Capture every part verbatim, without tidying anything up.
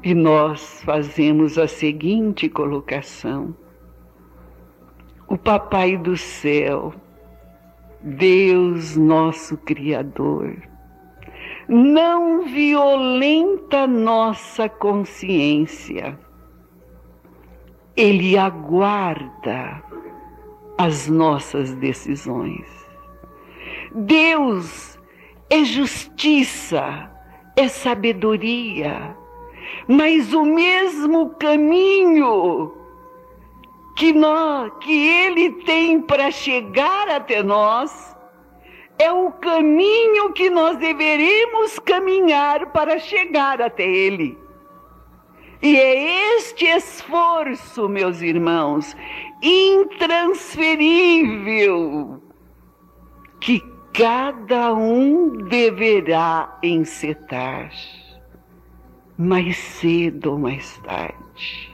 E nós fazemos a seguinte colocação: o Papai do céu, Deus nosso Criador, não violenta nossa consciência. Ele aguarda as nossas decisões. Deus é justiça, é sabedoria, mas o mesmo caminho que, nós, que Ele tem para chegar até nós é o caminho que nós deveríamos caminhar para chegar até Ele. E é este esforço, meus irmãos, intransferível, que cada um deverá encetar, mais cedo ou mais tarde.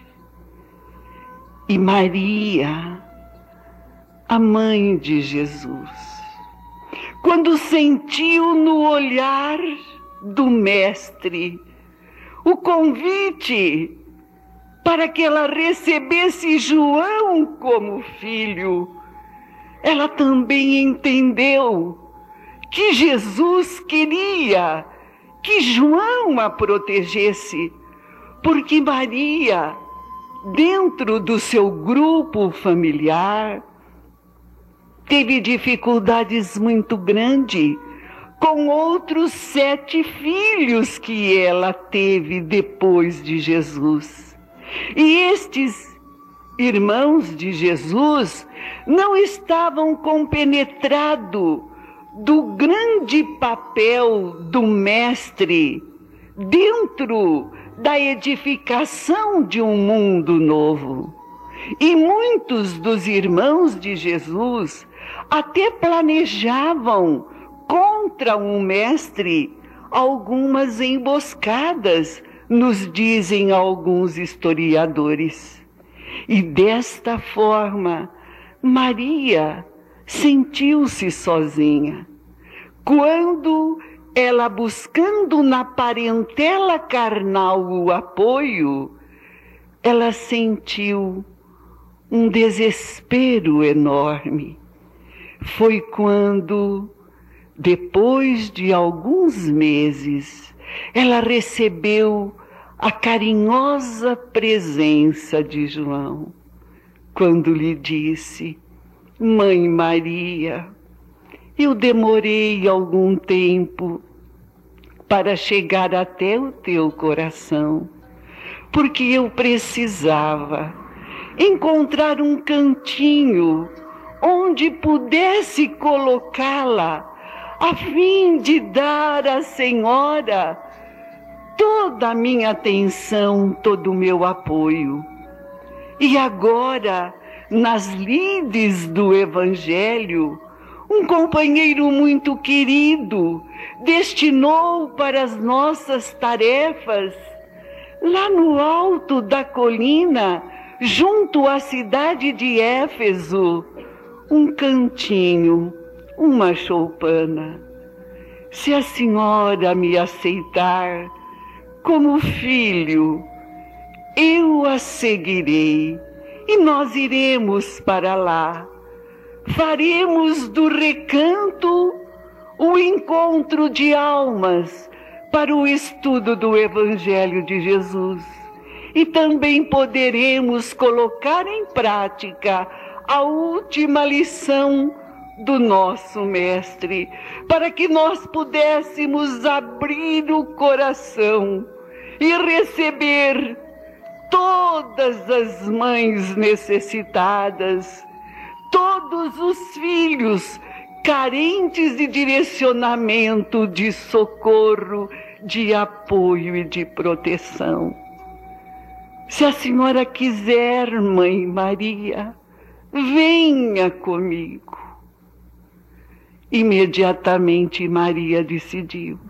E Maria, a mãe de Jesus, quando sentiu no olhar do Mestre o convite para que ela recebesse João como filho, ela também entendeu que Jesus queria que João a protegesse, porque Maria, dentro do seu grupo familiar, teve dificuldades muito grandes com outros sete filhos que ela teve depois de Jesus. E estes irmãos de Jesus não estavam compenetrados do grande papel do Mestre dentro da edificação de um mundo novo. E muitos dos irmãos de Jesus até planejavam contra um mestre algumas emboscadas, nos dizem alguns historiadores. E desta forma, Maria sentiu-se sozinha. Quando ela, buscando na parentela carnal o apoio, ela sentiu um desespero enorme. Foi quando, depois de alguns meses, ela recebeu a carinhosa presença de João, quando lhe disse: Mãe Maria, eu demorei algum tempo para chegar até o teu coração, porque eu precisava encontrar um cantinho onde pudesse colocá-la, a fim de dar à Senhora toda a minha atenção, todo o meu apoio. E agora, nas lides do Evangelho, um companheiro muito querido destinou para as nossas tarefas, lá no alto da colina, junto à cidade de Éfeso, um cantinho, uma choupana. Se a senhora me aceitar como filho, eu a seguirei e nós iremos para lá. Faremos do recanto o encontro de almas para o estudo do Evangelho de Jesus. E também poderemos colocar em prática a última lição do nosso Mestre, para que nós pudéssemos abrir o coração e receber todas as mães necessitadas, todos os filhos carentes de direcionamento, de socorro, de apoio e de proteção. Se a senhora quiser, Mãe Maria, venha comigo. Imediatamente Maria decidiu.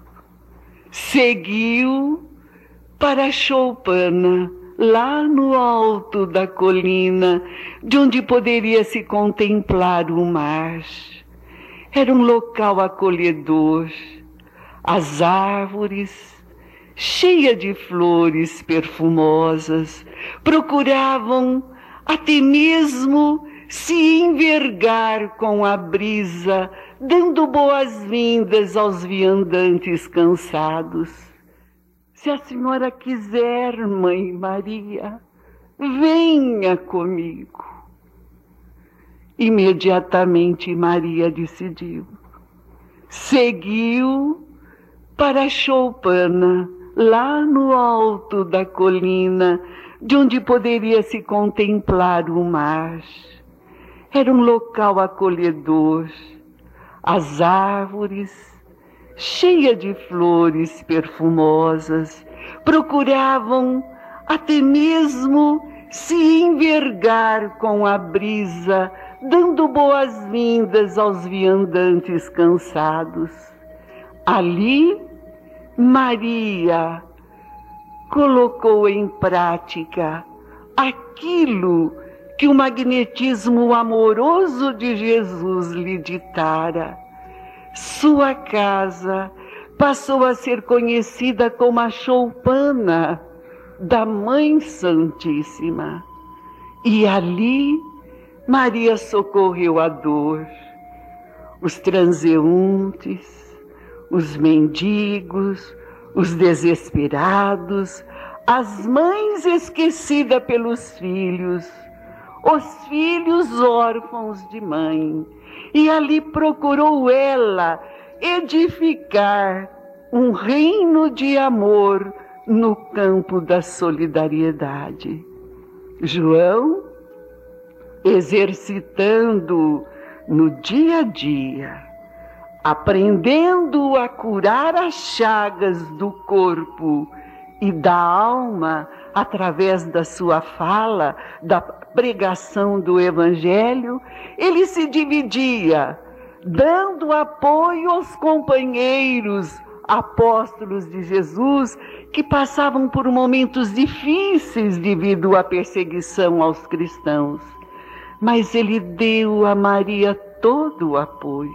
Seguiu para a choupana, lá no alto da colina, de onde poderia se contemplar o mar. Era um local acolhedor. As árvores cheia de flores perfumosas, procuravam até mesmo se envergar com a brisa, dando boas-vindas aos viandantes cansados. Se a senhora quiser, Mãe Maria, venha comigo. Imediatamente Maria decidiu. Seguiu para Choupana, lá no alto da colina, de onde poderia se contemplar o mar. Era um local acolhedor, as árvores, cheias de flores perfumosas, procuravam até mesmo se envergar com a brisa, dando boas-vindas aos viandantes cansados. Ali, Maria colocou em prática aquilo que o magnetismo amoroso de Jesus lhe ditara. Sua casa passou a ser conhecida como a choupana da Mãe Santíssima. E ali Maria socorreu a dor, os transeuntes, os mendigos, os desesperados, as mães esquecidas pelos filhos, os filhos órfãos de mãe. E ali procurou ela edificar um reino de amor no campo da solidariedade. João, exercitando no dia a dia, aprendendo a curar as chagas do corpo e da alma através da sua fala, da pregação do Evangelho, ele se dividia, dando apoio aos companheiros apóstolos de Jesus que passavam por momentos difíceis devido à perseguição aos cristãos. Mas ele deu a Maria todo o apoio.